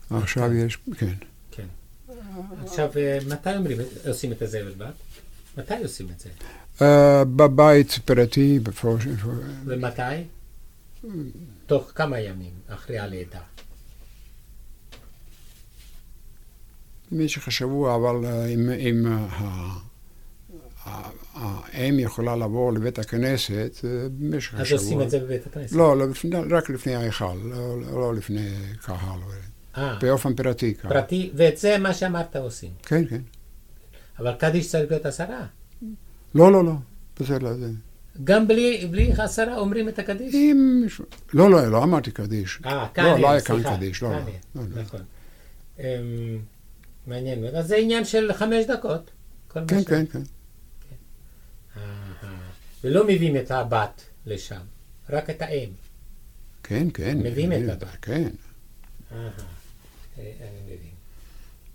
עכשיו יש, כן. כן. עכשיו, מתי עושים את הזבל בת? מתי עושים את זה? בבית פרטי, ומתי? תוך כמה ימים אחרי הלידה. במשך השבוע, אבל אם האם יכולה לבוא לבית הכנסת, במשך השבוע. אז עושים את זה בבית הכנסת? לא, רק לפני ההיכל, לא לפני קהל. באופן פרטי. פרטי, ואת זה מה שאמרת עושים? כן, כן. אבל קדיש צריך להיות 10? לא, בסדר. גם בלי 10 אומרים את הקדיש? לא אמרתי קדיש. כאן, לא היה כאן קדיש, לא. נכון. מעניין מאוד. אז זה עניין של 5 דקות. כן. ולא מביאים את הבת לשם, רק את האם. כן. מביאים את הבת. כן. אני מבין.